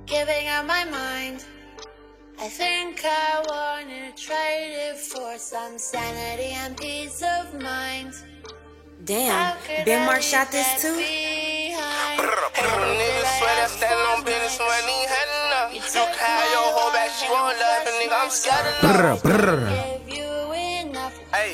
giving up my mind. I think I wanna trade it for some sanity and peace of mind. Damn, Ben Mark shot this too? Hey, niggas swear that standing on business when he heading up. You can have your whole back, she won't love a nigga, I'm scared of love. Give you enough. Hey.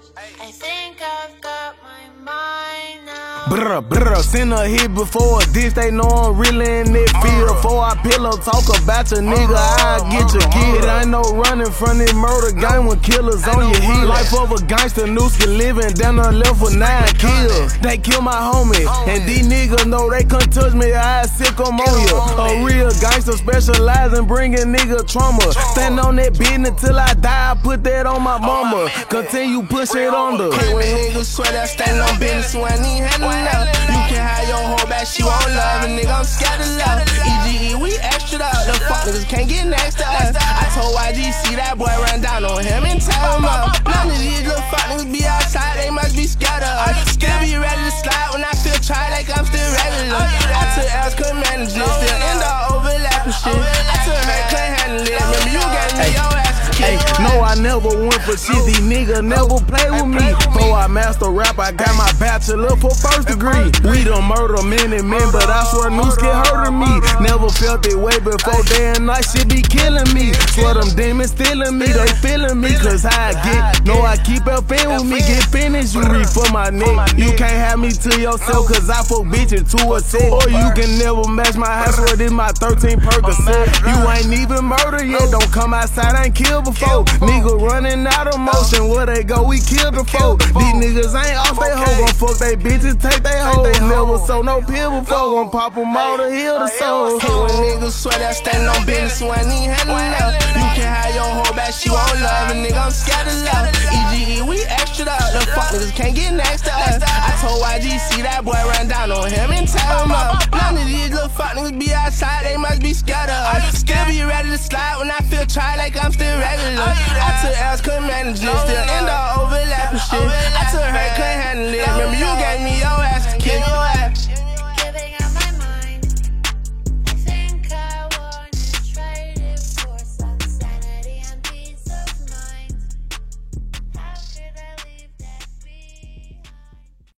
I think I've got my mind now. Brr, send a hit before a diss, they know I'm really in that field. Before I pillow talk about your nigga, I'll get your kid. Ain't no running from this murder game with killers on your heels. Life of a gangster, Nooski living down the left with 9 kills. They kill my homie, and these niggas know they can't touch me, I sick them on you. A real gangster specialize in bringing nigga trauma. Stand on that business till I die, I put that on my mama. Continue push it under. When niggas swear that standing on business when he heading up. You can have your whole back, she won't love a nigga, I'm scared of love. EGE, we extra up, the fuck niggas can't get next to us. I told YG, see that boy run down on him and tell him up. None of these little fuck niggas be outside, they must be scared of us. Still be ready to slide when I feel try like I'm still regular. I took L's, couldn't manage it, still end up overlapping shit. I took her, couldn't handle it, remember you gave me your ass. Hey, no, I never went for shit, these niggas never play with me. Before I master rap, I got my bachelor for first degree. We done murder many men, but I swear Nooski hurting me. Never felt it way before day and night, shit be killing me. Swear them demons stealing me, they feeling me, cause how I get. No, I keep up in with me, get finished, you reach for my neck. You can't have me to yourself, cause I fuck bitches to a set. Or you can never match my house, where this my 13 Percocet. You ain't even murder yet, don't come outside, I ain't killed before. Nigga running out of motion, where they go, we kill the folk. These niggas ain't off they hoe, gon' fuck they bitches, take they hoes. Never sold no pill before, gon' pop them all to heal the soul. When niggas swear that standing on business when he heading up. You can have your whole back, she won't love a nigga, I'm scared of love. EGE, we extra up, the fuck niggas can't get next to us. I told YG, see that boy run down on him and tell him up. None of these little fuck niggas be outside, they must be scared of us. Still be ready to slide when I feel try like I'm still regular. I took L's, couldn't manage it, still end up overlapping shit.